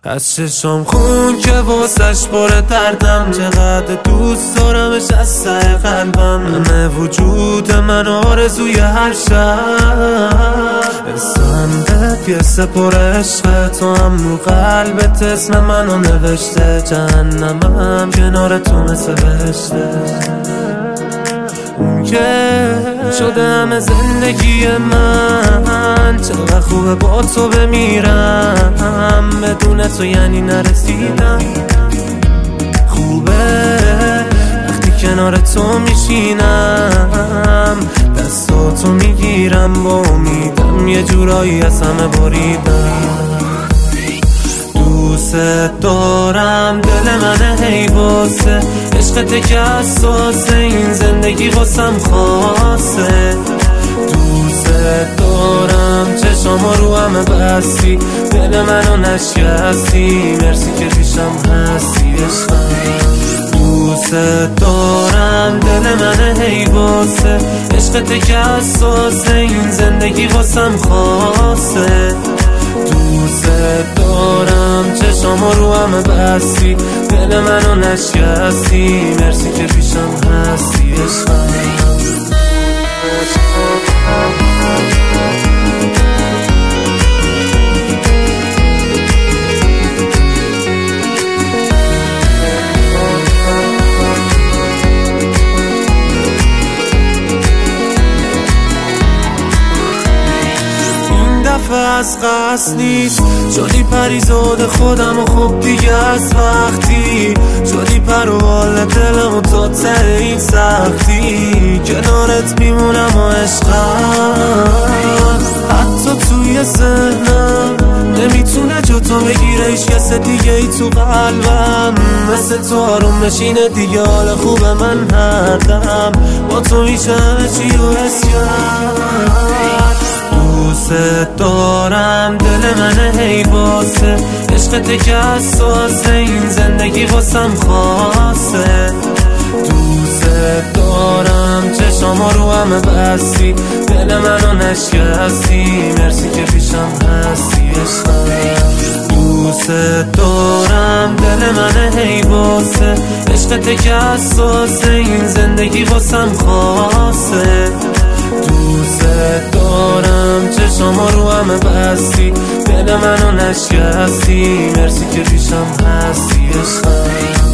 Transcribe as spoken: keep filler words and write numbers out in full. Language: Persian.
از چشم خون که واسش پر دردم، چقدر دوست دارمش از ته قلبم. همه وجود من آرزوی هر شب اسمت یه سپر عشق تو، هم رو قلبت اسم منو نوشته. جهنمم کنار تو مثل بهشته. اون که شده همه زندگی من، چقدر خوبه با تو بمیرم. بدون تو یعنی نرسیدم. خوبه وقتی کنار تو میشینم، دستاتو میگیرم با امیدم یه جورایی از همه بریدم. دوست دارم دل من هی واسه عشقت که اساسه، این زندگی واسم خاصه. دوست دارم چشام رو همه بستی، دل منو نشکستی. مرسی که پیشم هستی عشقم. دوست دارم دل من هی واسه عشقت که اساسه، این زندگی واسم خاصه. دوست دارم چشام رو همه بستی، دل منو نشکستی. مرسی که پیشم هستی عشقم. از قصد نیست شدی پریزاد خودم و خب دیگه از وقتی شدی پروال دلم و تا ته این سختی. کنارت میمونم و عشقم حتی توی ذهنم نمیتونه جا بگیره هیچ کس دیگه ای تو قلبم. مثل تو آروم نشینه دیگه حال خوب من هر دم با تو میشه همه چی رو حس کرد. دوست دارم دل من هی واسه عشقت که اساسه، این زندگی واسم خاصه. دوست دارم چشام رو همه بستی، دل منو نشکستی. مرسی که پیشم هستی عشقم. دوست دارم دل من هی واسه عشقت که اساسه، این زندگی واسم خاصه. دوست دارم چشام رو همه بستی، دل منو نشکستی. مرسی که پیشم هستی عشقم.